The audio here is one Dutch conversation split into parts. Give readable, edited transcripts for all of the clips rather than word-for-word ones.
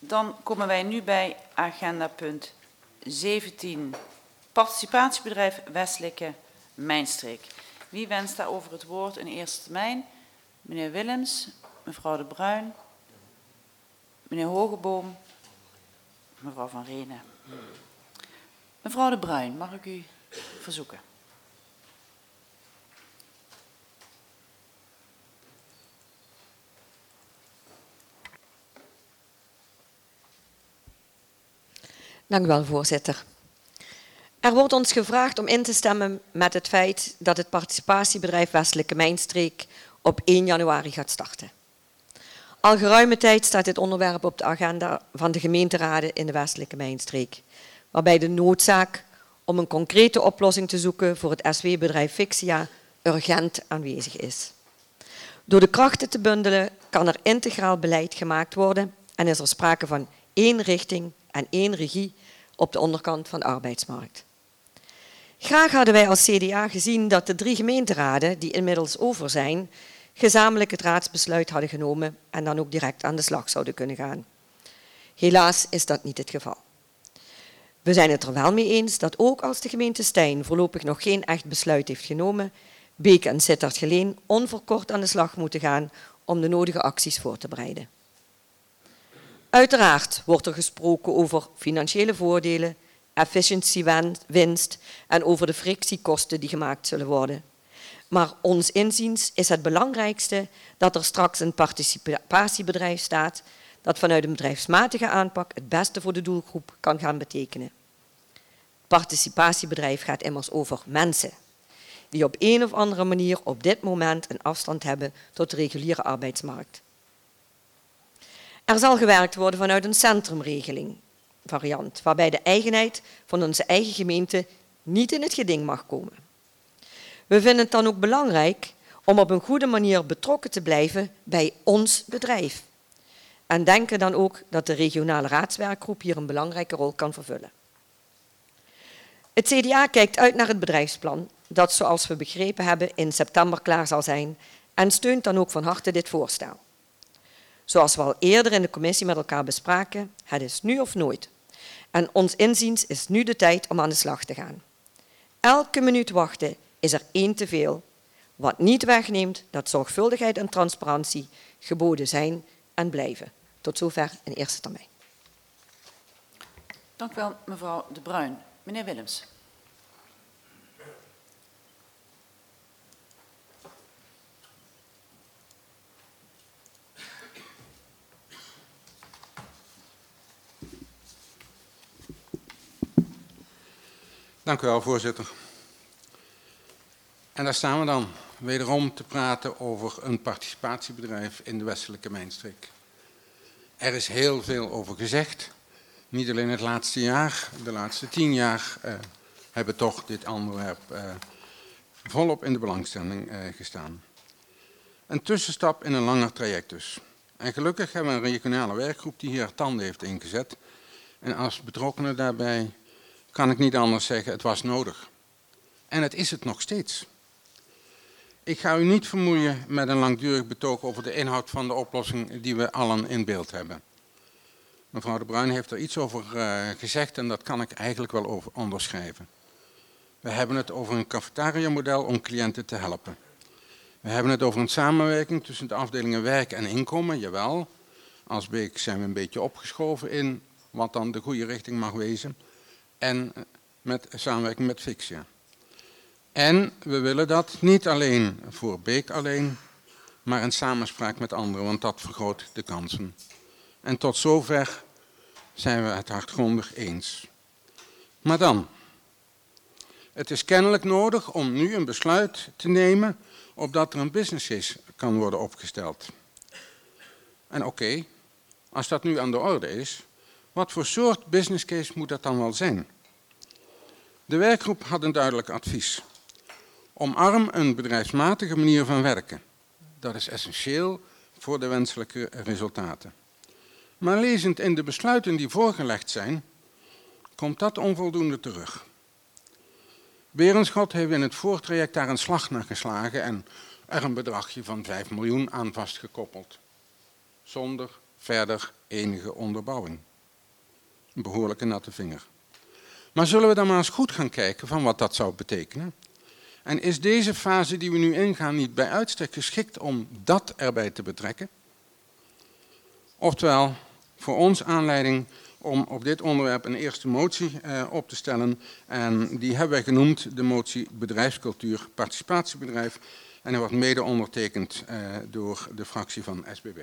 Dan komen wij nu bij agenda punt 17. Participatiebedrijf Westelijke Mijnstreek. Wie wenst daarover het woord in eerste termijn? Meneer Willems, mevrouw De Bruin, meneer Hogeboom, mevrouw Van Renen. Mevrouw De Bruin, mag ik u verzoeken? Dank u wel, voorzitter. Er wordt ons gevraagd om in te stemmen met het feit dat het participatiebedrijf Westelijke Mijnstreek op 1 januari gaat starten. Al geruime tijd staat dit onderwerp op de agenda van de gemeenteraden in de Westelijke Mijnstreek, waarbij de noodzaak om een concrete oplossing te zoeken voor het SW-bedrijf Fixia urgent aanwezig is. Door de krachten te bundelen kan er integraal beleid gemaakt worden en is er sprake van 1 richting en 1 regie op de onderkant van de arbeidsmarkt. Graag hadden wij als CDA gezien dat de 3 gemeenteraden, die inmiddels over zijn, gezamenlijk het raadsbesluit hadden genomen en dan ook direct aan de slag zouden kunnen gaan. Helaas is dat niet het geval. We zijn het er wel mee eens dat ook als de gemeente Stein voorlopig nog geen echt besluit heeft genomen, Beek en Sittard-Geleen onverkort aan de slag moeten gaan om de nodige acties voor te bereiden. Uiteraard wordt er gesproken over financiële voordelen, efficiëntiewinst en over de frictiekosten die gemaakt zullen worden. Maar ons inziens is het belangrijkste dat er straks een participatiebedrijf staat dat vanuit een bedrijfsmatige aanpak het beste voor de doelgroep kan gaan betekenen. Het participatiebedrijf gaat immers over mensen die op een of andere manier op dit moment een afstand hebben tot de reguliere arbeidsmarkt. Er zal gewerkt worden vanuit een centrumregeling variant, waarbij de eigenheid van onze eigen gemeente niet in het geding mag komen. We vinden het dan ook belangrijk om op een goede manier betrokken te blijven bij ons bedrijf. En denken dan ook dat de regionale raadswerkgroep hier een belangrijke rol kan vervullen. Het CDA kijkt uit naar het bedrijfsplan, dat zoals we begrepen hebben in september klaar zal zijn en steunt dan ook van harte dit voorstel. Zoals we al eerder in de commissie met elkaar bespraken, het is nu of nooit. En ons inziens is nu de tijd om aan de slag te gaan. Elke minuut wachten is er 1 te veel, wat niet wegneemt dat zorgvuldigheid en transparantie geboden zijn en blijven. Tot zover in eerste termijn. Dank u wel, mevrouw De Bruin. Meneer Willems. Dank u wel, voorzitter. En daar staan we dan, wederom te praten over een participatiebedrijf in de Westelijke Mijnstreek. Er is heel veel over gezegd. Niet alleen het laatste jaar, de laatste 10 jaar hebben toch dit onderwerp volop in de belangstelling gestaan. Een tussenstap in een langer traject dus. En gelukkig hebben we een regionale werkgroep die hier tanden heeft ingezet. En als betrokkenen daarbij kan ik niet anders zeggen, het was nodig. En het is het nog steeds. Ik ga u niet vermoeien met een langdurig betoog over de inhoud van de oplossing die we allen in beeld hebben. Mevrouw De Bruin heeft er iets over gezegd en dat kan ik eigenlijk wel over onderschrijven. We hebben het over een cafetaria-model om cliënten te helpen. We hebben het over een samenwerking tussen de afdelingen werk en inkomen, jawel. Als Beek zijn we een beetje opgeschoven in wat dan de goede richting mag wezen. En met samenwerking met Fixia. En we willen dat niet alleen voor Beek alleen, maar in samenspraak met anderen, want dat vergroot de kansen. En tot zover zijn we het hardgrondig eens. Maar dan, het is kennelijk nodig om nu een besluit te nemen opdat er een business case kan worden opgesteld. En oké, als dat nu aan de orde is, wat voor soort business case moet dat dan wel zijn? De werkgroep had een duidelijk advies. Omarm een bedrijfsmatige manier van werken. Dat is essentieel voor de wenselijke resultaten. Maar lezend in de besluiten die voorgelegd zijn, komt dat onvoldoende terug. Berenschot heeft in het voortraject daar een slag naar geslagen en er een bedragje van 5 miljoen aan vastgekoppeld. Zonder verder enige onderbouwing. Een behoorlijke natte vinger. Maar zullen we dan maar eens goed gaan kijken van wat dat zou betekenen? En is deze fase die we nu ingaan niet bij uitstek geschikt om dat erbij te betrekken? Oftewel, voor ons aanleiding om op dit onderwerp een eerste motie op te stellen. En die hebben wij genoemd de motie bedrijfscultuur participatiebedrijf. En hij wordt mede ondertekend door de fractie van SBB.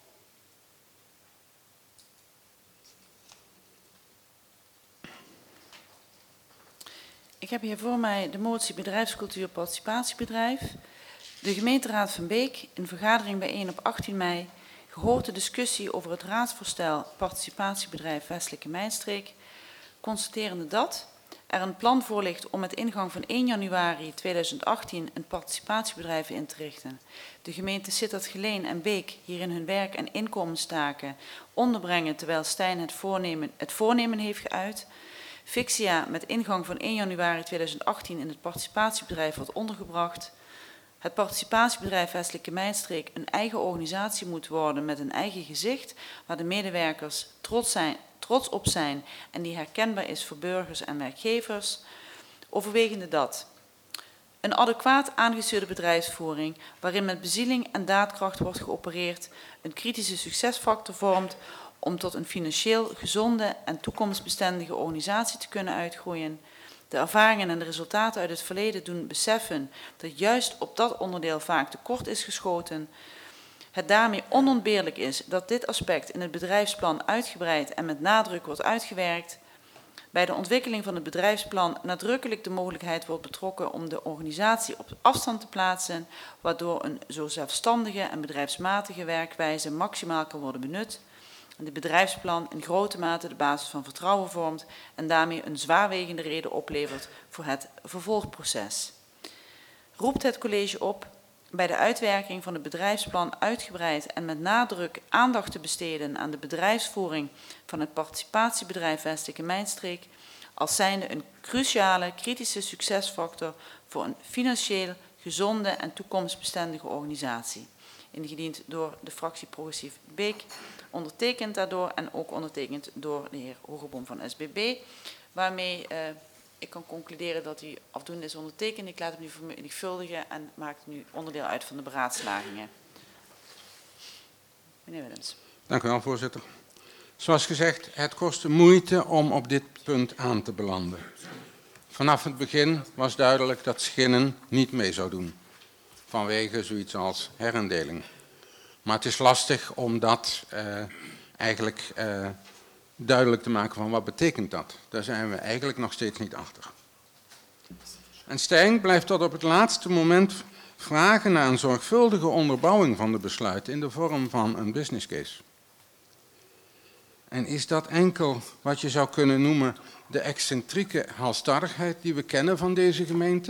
Ik heb hier voor mij de motie bedrijfscultuur participatiebedrijf. De gemeenteraad van Beek in vergadering bijeen op 18 mei gehoord de discussie over het raadsvoorstel participatiebedrijf Westelijke Mijnstreek, constaterende dat er een plan voor ligt om met ingang van 1 januari 2018 een participatiebedrijf in te richten. De gemeenten Sittard-Geleen en Beek hierin hun werk- en inkomenstaken onderbrengen terwijl Stijn het voornemen heeft geuit. Fixia met ingang van 1 januari 2018 in het participatiebedrijf wordt ondergebracht. Het participatiebedrijf Westelijke Mijnstreek een eigen organisatie moet worden met een eigen gezicht, waar de medewerkers trots op zijn en die herkenbaar is voor burgers en werkgevers. Overwegende dat een adequaat aangestuurde bedrijfsvoering, waarin met bezieling en daadkracht wordt geopereerd, een kritische succesfactor vormt om tot een financieel gezonde en toekomstbestendige organisatie te kunnen uitgroeien. De ervaringen en de resultaten uit het verleden doen beseffen dat juist op dat onderdeel vaak tekort is geschoten. Het daarmee onontbeerlijk is dat dit aspect in het bedrijfsplan uitgebreid en met nadruk wordt uitgewerkt. Bij de ontwikkeling van het bedrijfsplan nadrukkelijk de mogelijkheid wordt betrokken om de organisatie op afstand te plaatsen, waardoor een zo zelfstandige en bedrijfsmatige werkwijze maximaal kan worden benut. Het bedrijfsplan in grote mate de basis van vertrouwen vormt en daarmee een zwaarwegende reden oplevert voor het vervolgproces. Roept het college op bij de uitwerking van het bedrijfsplan uitgebreid en met nadruk aandacht te besteden aan de bedrijfsvoering van het participatiebedrijf Westelijke Mijnstreek als zijnde een cruciale kritische succesfactor voor een financieel gezonde en toekomstbestendige organisatie. Ingediend door de fractie Progressief Beek, ondertekend daardoor en ook ondertekend door de heer Hogeboom van SBB, waarmee ik kan concluderen dat hij afdoende is ondertekend. Ik laat hem nu vermenigvuldigen en maakt nu onderdeel uit van de beraadslagingen. Meneer Willems. Dank u wel, voorzitter. Zoals gezegd, het kostte moeite om op dit punt aan te belanden. Vanaf het begin was duidelijk dat Schinnen niet mee zou doen, vanwege zoiets als herindeling. Maar het is lastig om dat eigenlijk duidelijk te maken van wat betekent dat. Daar zijn we eigenlijk nog steeds niet achter. En Stijn blijft tot op het laatste moment vragen naar een zorgvuldige onderbouwing van de besluiten in de vorm van een business case. En is dat enkel wat je zou kunnen noemen de excentrieke halstarrigheid die we kennen van deze gemeente?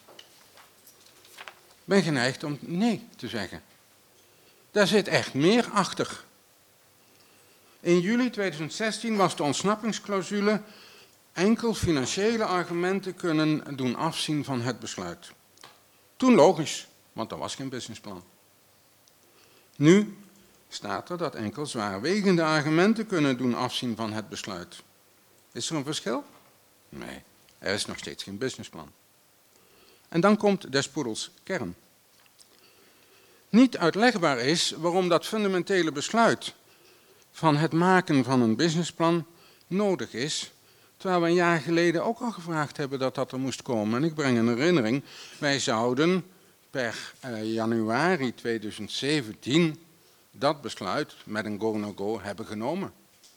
Ik ben geneigd om nee te zeggen. Daar zit echt meer achter. In juli 2016 was de ontsnappingsclausule enkel financiële argumenten kunnen doen afzien van het besluit. Toen logisch, want er was geen businessplan. Nu staat er dat enkel zwaarwegende argumenten kunnen doen afzien van het besluit. Is er een verschil? Nee, er is nog steeds geen businessplan. En dan komt des poedels kern. Niet uitlegbaar is waarom dat fundamentele besluit van het maken van een businessplan nodig is, terwijl we een jaar geleden ook al gevraagd hebben dat dat er moest komen. En ik breng een herinnering, wij zouden per januari 2017 dat besluit met een go-no-go hebben genomen.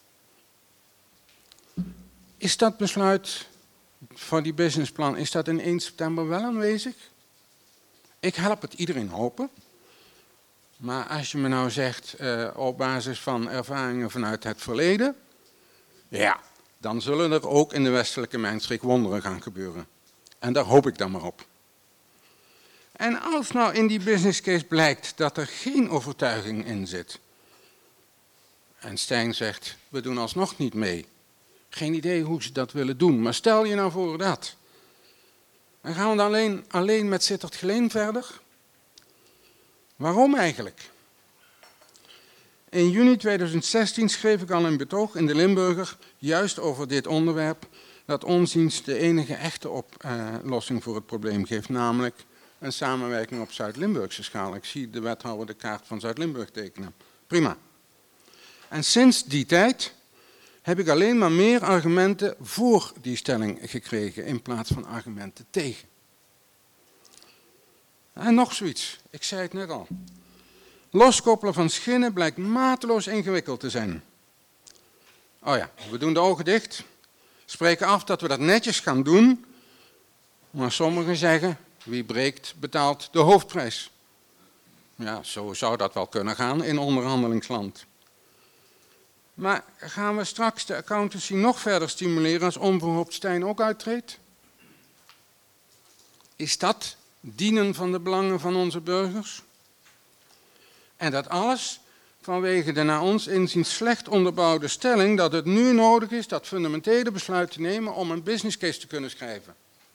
Is dat besluit van die businessplan, is dat in 1 september wel aanwezig? Ik help het iedereen hopen. Maar als je me nou zegt op basis van ervaringen vanuit het verleden, ja, dan zullen er ook in de Westelijke Mijnstreek wonderen gaan gebeuren. En daar hoop ik dan maar op. En als nou in die business case blijkt dat er geen overtuiging in zit, en Stijn zegt, we doen alsnog niet mee. Geen idee hoe ze dat willen doen, maar stel je nou voor dat. Dan gaan we dan alleen met Sittard-Geleen verder? Waarom eigenlijk? In juni 2016 schreef ik al een betoog in de Limburger, juist over dit onderwerp, dat onziens de enige echte oplossing voor het probleem geeft, namelijk een samenwerking op Zuid-Limburgse schaal. Ik zie de wethouder de kaart van Zuid-Limburg tekenen. Prima. En sinds die tijd heb ik alleen maar meer argumenten voor die stelling gekregen in plaats van argumenten tegen. En nog zoiets, ik zei het net al. Loskoppelen van schinnen blijkt mateloos ingewikkeld te zijn. Oh ja, we doen de ogen dicht, spreken af dat we dat netjes gaan doen, maar sommigen zeggen, wie breekt betaalt de hoofdprijs. Ja, zo zou dat wel kunnen gaan in onderhandelingsland. Maar gaan we straks de accountancy nog verder stimuleren als onverhoopt Stijn ook uittreedt? Is dat dienen van de belangen van onze burgers? En dat alles vanwege de naar ons inziens slecht onderbouwde stelling dat het nu nodig is dat fundamentele besluit te nemen om een business case te kunnen schrijven.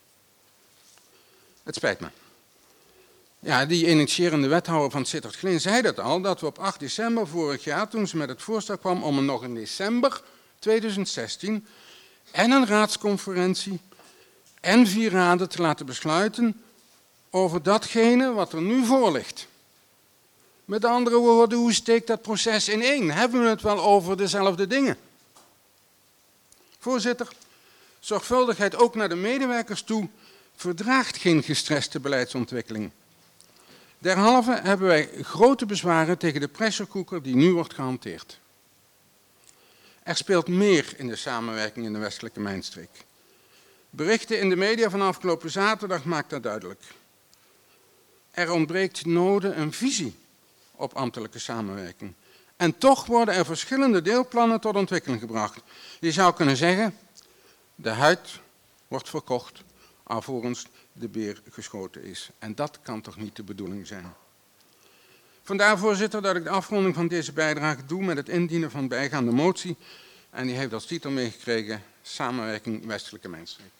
Het spijt me. Ja, die initiërende wethouder van Sittard-Geleen zei dat al, dat we op 8 december vorig jaar, toen ze met het voorstel kwam om nog in december 2016 en een raadsconferentie en 4 raden te laten besluiten over datgene wat er nu voor ligt. Met andere woorden, hoe steekt dat proces ineen? Hebben we het wel over dezelfde dingen? Voorzitter, zorgvuldigheid ook naar de medewerkers toe verdraagt geen gestreste beleidsontwikkeling. Derhalve hebben wij grote bezwaren tegen de pressure cooker die nu wordt gehanteerd. Er speelt meer in de samenwerking in de westelijke mijnstreek. Berichten in de media van afgelopen zaterdag maakt dat duidelijk. Er ontbreekt noden een visie op ambtelijke samenwerking. En toch worden er verschillende deelplannen tot ontwikkeling gebracht. Je zou kunnen zeggen, de huid wordt verkocht alvorens de beer geschoten is. En dat kan toch niet de bedoeling zijn. Vandaar, voorzitter, dat ik de afronding van deze bijdrage doe met het indienen van bijgaande motie. En die heeft als titel meegekregen, Samenwerking Westelijke Mijnstreek.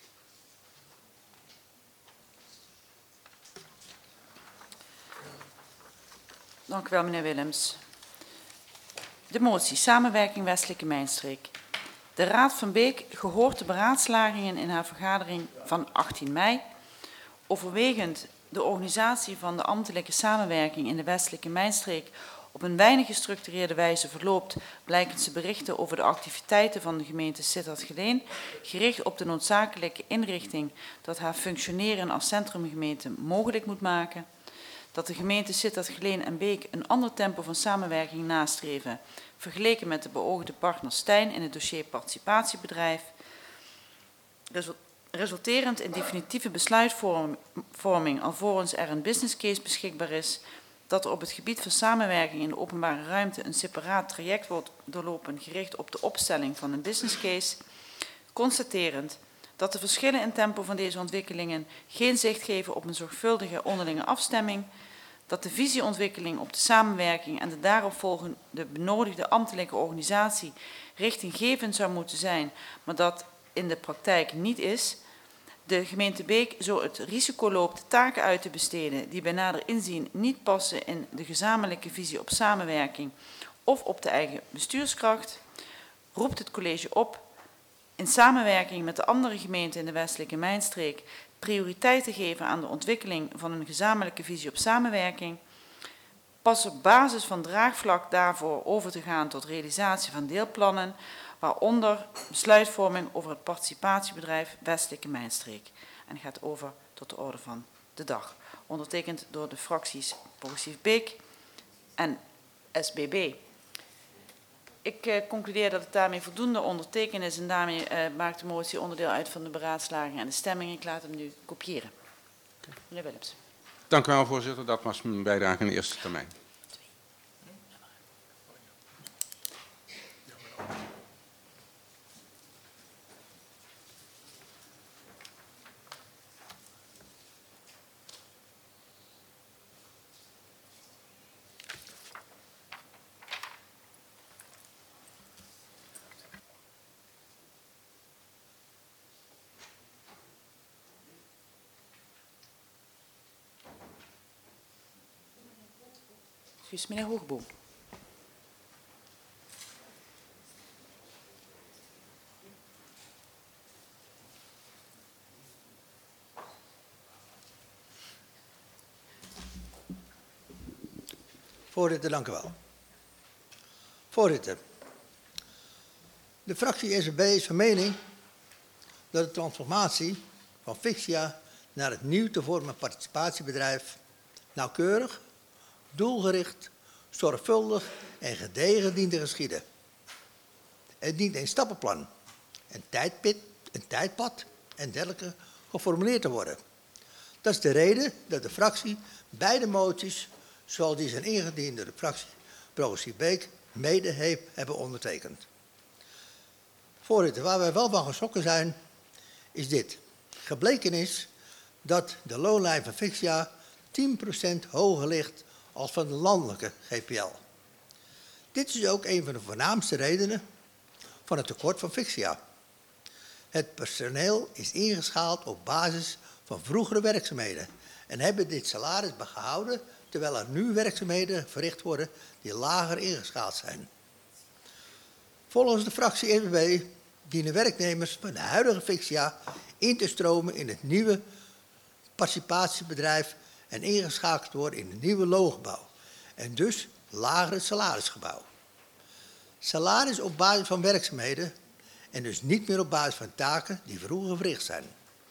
Dank u wel, meneer Willems. De motie Samenwerking Westelijke Mijnstreek. De Raad van Beek gehoord de beraadslagingen in haar vergadering van 18 mei. Overwegend de organisatie van de ambtelijke samenwerking in de Westelijke Mijnstreek op een weinig gestructureerde wijze verloopt, blijken ze berichten over de activiteiten van de gemeente Sittard-Geleen, gericht op de noodzakelijke inrichting dat haar functioneren als centrumgemeente mogelijk moet maken. Dat de gemeente Sittard-Geleen en Beek een ander tempo van samenwerking nastreven, vergeleken met de beoogde partner Stijn in het dossier participatiebedrijf, resulterend in definitieve besluitvorming alvorens er een business case beschikbaar is, dat er op het gebied van samenwerking in de openbare ruimte een separaat traject wordt doorlopen gericht op de opstelling van een business case, constaterend dat de verschillen in tempo van deze ontwikkelingen geen zicht geven op een zorgvuldige onderlinge afstemming, dat de visieontwikkeling op de samenwerking en de daaropvolgende benodigde ambtelijke organisatie richtinggevend zou moeten zijn, maar dat in de praktijk niet is, de gemeente Beek zo het risico loopt taken uit te besteden die bij nader inzien niet passen in de gezamenlijke visie op samenwerking of op de eigen bestuurskracht, roept het college op in samenwerking met de andere gemeenten in de Westelijke Mijnstreek prioriteit te geven aan de ontwikkeling van een gezamenlijke visie op samenwerking, pas op basis van draagvlak daarvoor over te gaan tot realisatie van deelplannen, waaronder besluitvorming over het participatiebedrijf Westelijke Mijnstreek. En gaat over tot de orde van de dag. Ondertekend door de fracties Progressief Beek en SBB. Ik concludeer dat het daarmee voldoende ondertekend is en daarmee maakt de motie onderdeel uit van de beraadslaging en de stemming. Ik laat hem nu kopiëren. Meneer Willems. Dank u wel, voorzitter. Dat was mijn bijdrage in de eerste termijn. Dus meneer Hoogboom. Voorzitter, dank u wel. Voorzitter, de fractie SVB is van mening dat de transformatie van Fixia naar het nieuw te vormen participatiebedrijf nauwkeurig, doelgericht, zorgvuldig en gedegen dient te geschieden. Het dient een stappenplan, een tijdpad en dergelijke geformuleerd te worden. Dat is de reden dat de fractie beide moties, zoals die zijn ingediend door de fractie Progressief Beek, mede hebben ondertekend. Voorzitter, waar wij wel van geschrokken zijn, is dit. Gebleken is dat de loonlijn van Fixia 10% hoger ligt als van de landelijke GPL. Dit is ook een van de voornaamste redenen van het tekort van Fixia. Het personeel is ingeschaald op basis van vroegere werkzaamheden en hebben dit salaris behouden terwijl er nu werkzaamheden verricht worden die lager ingeschaald zijn. Volgens de fractie SVB dienen werknemers van de huidige Fixia in te stromen in het nieuwe participatiebedrijf en ingeschakeld worden in het nieuwe loongebouw en dus lagere salarisgebouw. Salaris op basis van werkzaamheden en dus niet meer op basis van taken die vroeger verricht zijn.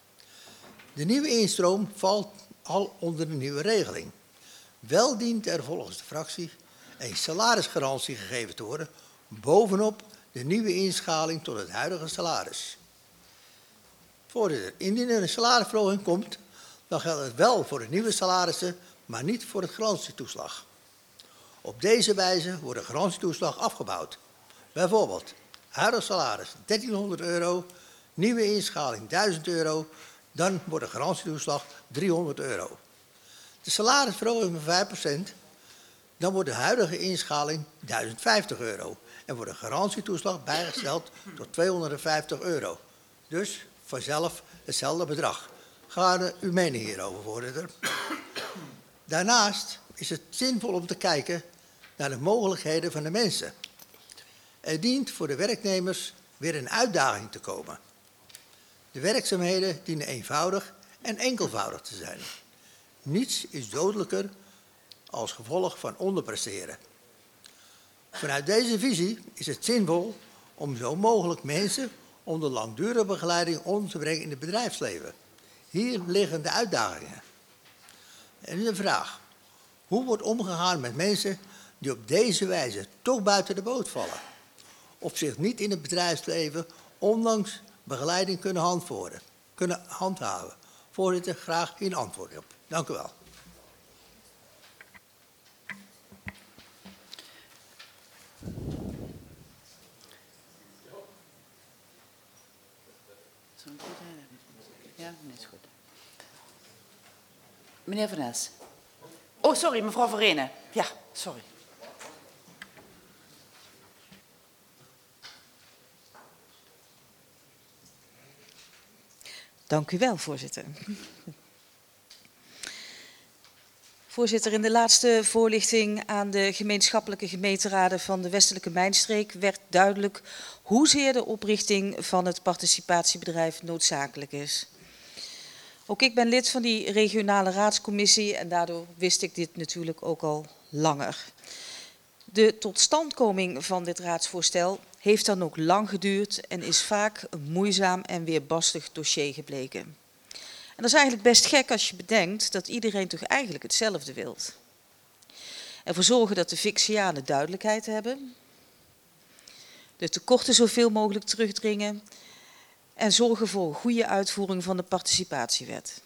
De nieuwe instroom valt al onder de nieuwe regeling. Wel dient er volgens de fractie een salarisgarantie gegeven te worden bovenop de nieuwe inschaling tot het huidige salaris. Voorzitter, indien er een salarisverhoging komt, dan geldt het wel voor de nieuwe salarissen, maar niet voor het garantietoeslag. Op deze wijze wordt de garantietoeslag afgebouwd. Bijvoorbeeld, huidig salaris 1300 euro, nieuwe inschaling 1000 euro, dan wordt de garantietoeslag 300 euro. De salarisverhoging van 5%, dan wordt de huidige inschaling 1050 euro en wordt de garantietoeslag bijgesteld tot 250 euro. Dus vanzelf hetzelfde bedrag. Ga uw mening hierover, voorzitter. Daarnaast is het zinvol om te kijken naar de mogelijkheden van de mensen. Er dient voor de werknemers weer een uitdaging te komen. De werkzaamheden dienen eenvoudig en enkelvoudig te zijn. Niets is dodelijker als gevolg van onderpresteren. Vanuit deze visie is het zinvol om zo mogelijk mensen onder langdurige begeleiding onder te brengen in het bedrijfsleven. Hier liggen de uitdagingen. En nu de vraag. Hoe wordt omgegaan met mensen die op deze wijze toch buiten de boot vallen? Of zich niet in het bedrijfsleven ondanks begeleiding kunnen handhaven? Voorzitter, graag een antwoord op. Dank u wel. Ja, is goed. Meneer Van Es. Oh, sorry, mevrouw Verrenen. Ja, sorry. Dank u wel, voorzitter. Voorzitter, in de laatste voorlichting aan de gemeenschappelijke gemeenteraden van de Westelijke Mijnstreek werd duidelijk hoezeer de oprichting van het participatiebedrijf noodzakelijk is. Ook ik ben lid van die regionale raadscommissie en daardoor wist ik dit natuurlijk ook al langer. De totstandkoming van dit raadsvoorstel heeft dan ook lang geduurd en is vaak een moeizaam en weerbarstig dossier gebleken. En dat is eigenlijk best gek als je bedenkt dat iedereen toch eigenlijk hetzelfde wilt. Ervoor zorgen dat de Fixianen duidelijkheid hebben, de tekorten zoveel mogelijk terugdringen en zorgen voor een goede uitvoering van de participatiewet.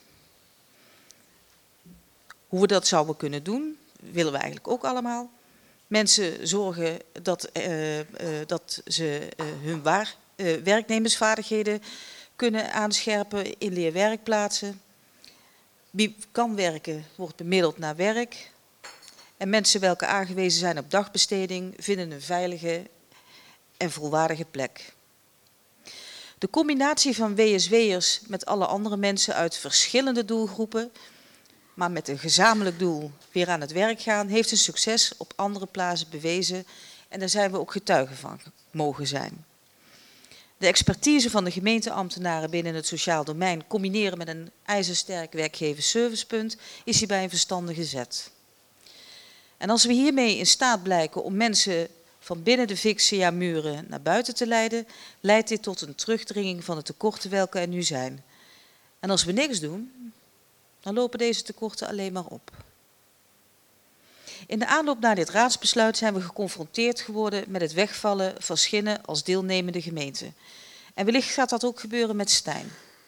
Hoe we dat zouden kunnen doen, willen we eigenlijk ook allemaal. Mensen zorgen dat ze hun werknemersvaardigheden kunnen aanscherpen in leerwerkplaatsen. Wie kan werken, wordt bemiddeld naar werk. En mensen welke aangewezen zijn op dagbesteding, vinden een veilige en volwaardige plek. De combinatie van WSW'ers met alle andere mensen uit verschillende doelgroepen, maar met een gezamenlijk doel weer aan het werk gaan, heeft een succes op andere plaatsen bewezen en daar zijn we ook getuigen van mogen zijn. De expertise van de gemeenteambtenaren binnen het sociaal domein combineren met een ijzersterk werkgeversservicepunt is hierbij een verstandige zet. En als we hiermee in staat blijken om mensen van binnen de Vixia-muren naar buiten te leiden, leidt dit tot een terugdringing van de tekorten welke er nu zijn. En als we niks doen, dan lopen deze tekorten alleen maar op. In de aanloop naar dit raadsbesluit zijn we geconfronteerd geworden met het wegvallen van Schinnen als deelnemende gemeente. En wellicht gaat dat ook gebeuren met Stein.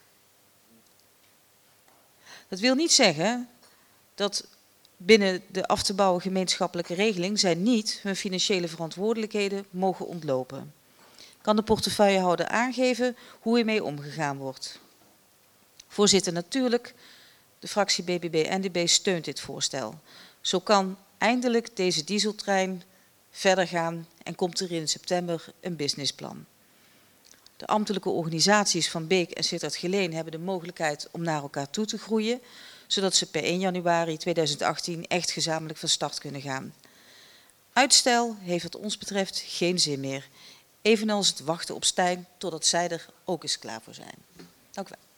Dat wil niet zeggen dat binnen de af te bouwen gemeenschappelijke regeling zij niet hun financiële verantwoordelijkheden mogen ontlopen. Kan de portefeuillehouder aangeven hoe hiermee omgegaan wordt? Voorzitter, natuurlijk, de fractie BBB-NDB steunt dit voorstel. Zo kan eindelijk deze dieseltrein verder gaan en komt er in september een businessplan. De ambtelijke organisaties van Beek en Sittard-Geleen hebben de mogelijkheid om naar elkaar toe te groeien, zodat ze per 1 januari 2018 echt gezamenlijk van start kunnen gaan. Uitstel heeft wat ons betreft geen zin meer. Evenals het wachten op Stein totdat zij er ook eens klaar voor zijn. Dank u wel.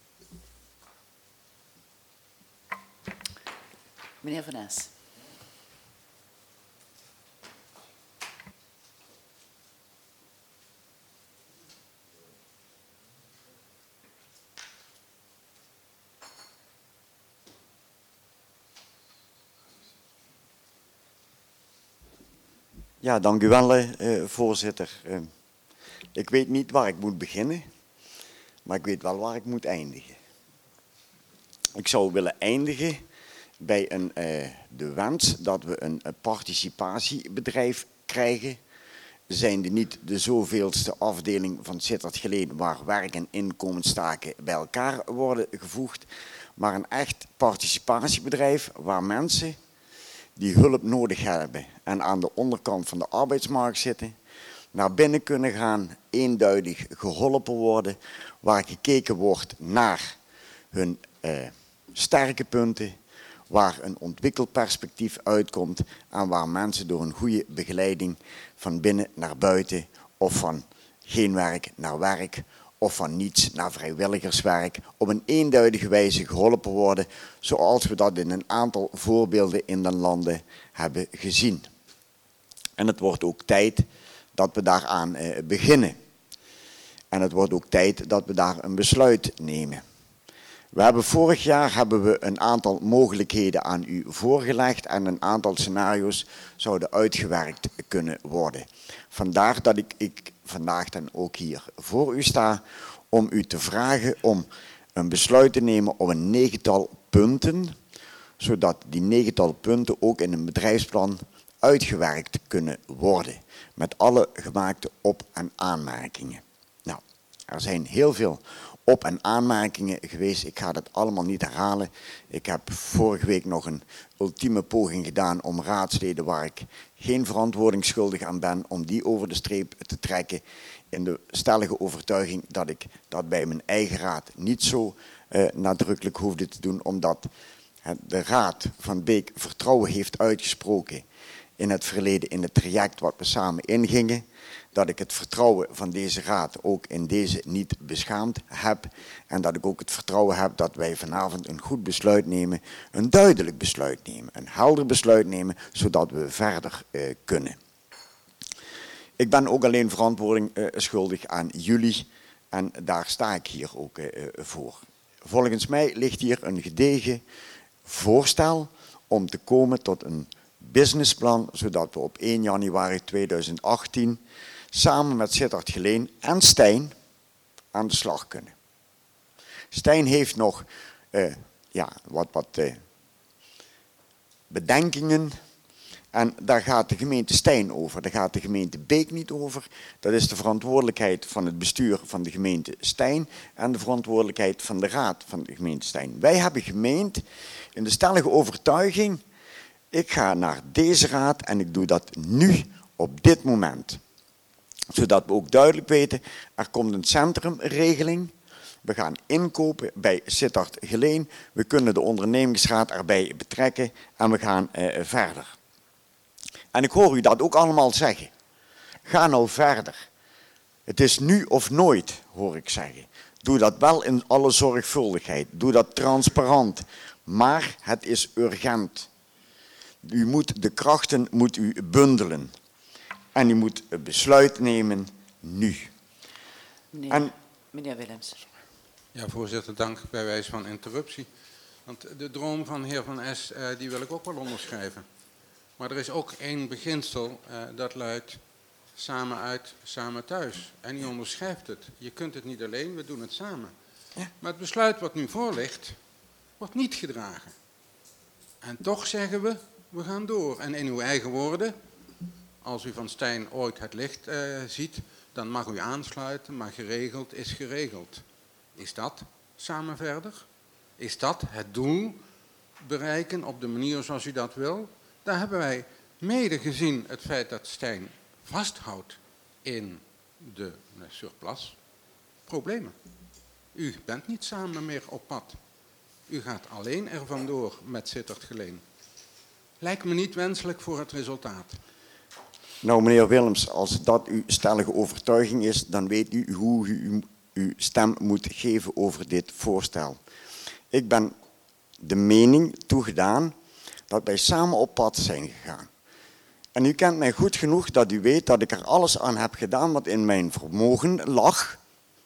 Meneer Van Es. Ja, dank u wel, voorzitter. Ik weet niet waar ik moet beginnen, maar ik weet wel waar ik moet eindigen. Ik zou willen eindigen bij de wens dat we een participatiebedrijf krijgen, zijnde niet de zoveelste afdeling van Sittard-Geleen waar werk en inkomenstaken bij elkaar worden gevoegd, maar een echt participatiebedrijf waar mensen die hulp nodig hebben en aan de onderkant van de arbeidsmarkt zitten, naar binnen kunnen gaan, eenduidig geholpen worden, waar gekeken wordt naar hun sterke punten, waar een ontwikkelperspectief uitkomt en waar mensen door een goede begeleiding van binnen naar buiten of van geen werk naar werk of van niets naar vrijwilligerswerk op een eenduidige wijze geholpen worden, zoals we dat in een aantal voorbeelden in de landen hebben gezien. En het wordt ook tijd dat we daaraan beginnen. En het wordt ook tijd dat we daar een besluit nemen. Vorig jaar hebben we een aantal mogelijkheden aan u voorgelegd en een aantal scenario's zouden uitgewerkt kunnen worden. Vandaar dat ik vandaag dan ook hier voor u sta om u te vragen om een besluit te nemen op een 9-tal punten, zodat die 9-tal punten ook in een bedrijfsplan uitgewerkt kunnen worden, met alle gemaakte op- en aanmerkingen. Nou, er zijn heel veel op- en aanmerkingen geweest. Ik ga dat allemaal niet herhalen. Ik heb vorige week nog een ultieme poging gedaan om raadsleden waar ik geen verantwoording schuldig aan ben, om die over de streep te trekken in de stellige overtuiging dat ik dat bij mijn eigen raad niet zo nadrukkelijk hoefde te doen, omdat de raad van Beek vertrouwen heeft uitgesproken in het verleden, in het traject wat we samen ingingen, dat ik het vertrouwen van deze raad ook in deze niet beschaamd heb en dat ik ook het vertrouwen heb dat wij vanavond een goed besluit nemen, een duidelijk besluit nemen, een helder besluit nemen, zodat we verder kunnen. Ik ben ook alleen verantwoording schuldig aan jullie en daar sta ik hier ook voor. Volgens mij ligt hier een gedegen voorstel om te komen tot een businessplan, zodat we op 1 januari 2018 samen met Sittard-Geleen en Stein aan de slag kunnen. Stein heeft nog wat bedenkingen en daar gaat de gemeente Stein over, daar gaat de gemeente Beek niet over. Dat is de verantwoordelijkheid van het bestuur van de gemeente Stein en de verantwoordelijkheid van de raad van de gemeente Stein. Wij hebben gemeend in de stellige overtuiging, ik ga naar deze raad en ik doe dat nu op dit moment. Zodat we ook duidelijk weten, er komt een centrumregeling. We gaan inkopen bij Sittard-Geleen. We kunnen de ondernemingsraad erbij betrekken en we gaan verder. En ik hoor u dat ook allemaal zeggen. Ga nou verder. Het is nu of nooit, hoor ik zeggen. Doe dat wel in alle zorgvuldigheid. Doe dat transparant. Maar het is urgent. U moet de krachten bundelen. En u moet een besluit nemen nu. Meneer Willems. Ja, voorzitter, dank bij wijze van interruptie. Want de droom van de heer Van S, die wil ik ook wel onderschrijven. Maar er is ook één beginsel, dat luidt samen uit, samen thuis. En u onderschrijft het. Je kunt het niet alleen, we doen het samen. Ja. Maar het besluit wat nu voor ligt, wordt niet gedragen. En toch zeggen we, we gaan door. En in uw eigen woorden, als u van Stijn ooit het licht ziet, dan mag u aansluiten, maar geregeld is geregeld. Is dat samen verder? Is dat het doel bereiken op de manier zoals u dat wil? Daar hebben wij mede gezien het feit dat Stijn vasthoudt in de surplus problemen. U bent niet samen meer op pad. U gaat alleen er vandoor met Sittard Geleen. Lijkt me niet wenselijk voor het resultaat. Nou, meneer Willems, als dat uw stellige overtuiging is, dan weet u hoe u uw stem moet geven over dit voorstel. Ik ben de mening toegedaan dat wij samen op pad zijn gegaan. En u kent mij goed genoeg dat u weet dat ik er alles aan heb gedaan wat in mijn vermogen lag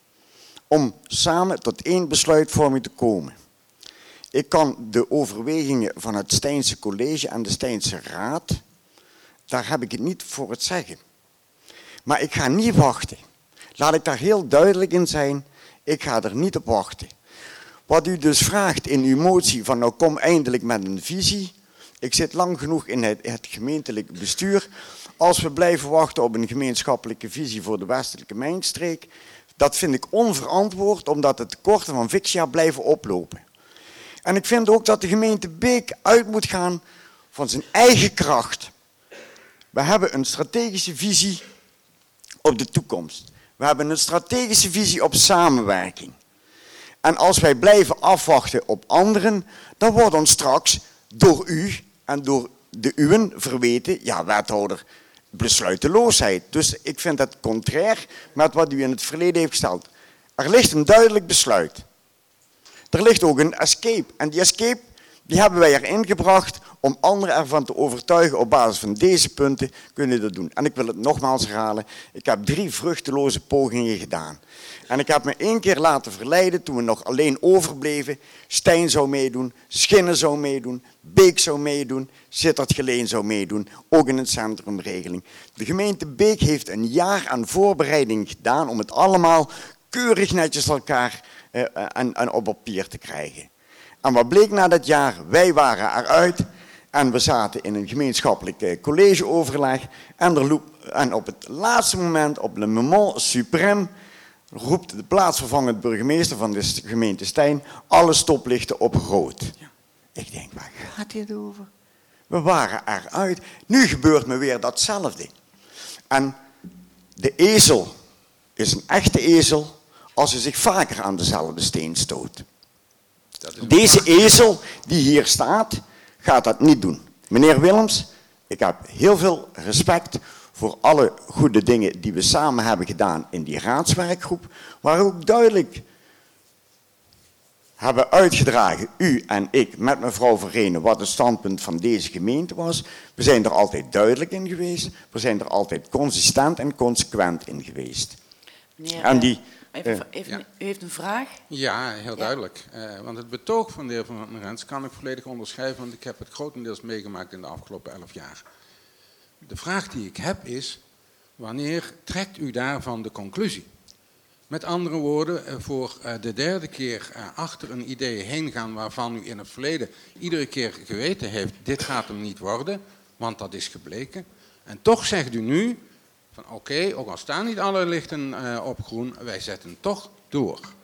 om samen tot één besluitvorming te komen. Ik kan de overwegingen van het Stijnse College en de Stijnse Raad, daar heb ik het niet voor het zeggen. Maar ik ga niet wachten. Laat ik daar heel duidelijk in zijn, ik ga er niet op wachten. Wat u dus vraagt in uw motie van nou kom eindelijk met een visie. Ik zit lang genoeg in het gemeentelijk bestuur. Als we blijven wachten op een gemeenschappelijke visie voor de westelijke mijnstreek, dat vind ik onverantwoord omdat de tekorten van Vixia blijven oplopen. En ik vind ook dat de gemeente Beek uit moet gaan van zijn eigen kracht. We hebben een strategische visie op de toekomst. We hebben een strategische visie op samenwerking. En als wij blijven afwachten op anderen, dan wordt ons straks door u en door de uwen verweten, ja, wethouder, besluiteloosheid. Dus ik vind het contrair met wat u in het verleden heeft gesteld. Er ligt een duidelijk besluit. Er ligt ook een escape. En die escape die hebben wij erin gebracht om anderen ervan te overtuigen op basis van deze punten kunnen dat doen. En ik wil het nogmaals herhalen, ik heb 3 vruchteloze pogingen gedaan. En ik heb me 1 keer laten verleiden toen we nog alleen overbleven. Stijn zou meedoen, Schinnen zou meedoen, Beek zou meedoen, Sittard Geleen zou meedoen, ook in een centrumregeling. De gemeente Beek heeft een jaar aan voorbereiding gedaan om het allemaal keurig netjes elkaar en op papier te krijgen. En wat bleek na dat jaar? Wij waren eruit en we zaten in een gemeenschappelijk collegeoverleg en op het laatste moment, op le moment suprême, roept de plaatsvervangend burgemeester van de gemeente Stijn alle stoplichten op rood. Ja. Ik denk, waar gaat dit over? We waren eruit. Nu gebeurt me weer datzelfde. En de ezel is een echte ezel als hij zich vaker aan dezelfde steen stoot. Deze ezel die hier staat, gaat dat niet doen. Meneer Willems, ik heb heel veel respect voor alle goede dingen die we samen hebben gedaan in die raadswerkgroep, waar we ook duidelijk hebben uitgedragen, u en ik, met mevrouw Verrene, wat het standpunt van deze gemeente was. We zijn er altijd duidelijk in geweest, we zijn er altijd consistent en consequent in geweest. Meneer, en die... U heeft een vraag? Ja, heel duidelijk. Want het betoog van de heer Van Rens kan ik volledig onderschrijven, want ik heb het grotendeels meegemaakt in de afgelopen 11 jaar. De vraag die ik heb is, wanneer trekt u daarvan de conclusie? Met andere woorden, voor de 3e keer achter een idee heen gaan waarvan u in het verleden iedere keer geweten heeft, dit gaat hem niet worden, want dat is gebleken. En toch zegt u nu, van oké, ook al staan niet alle lichten op groen, wij zetten toch door.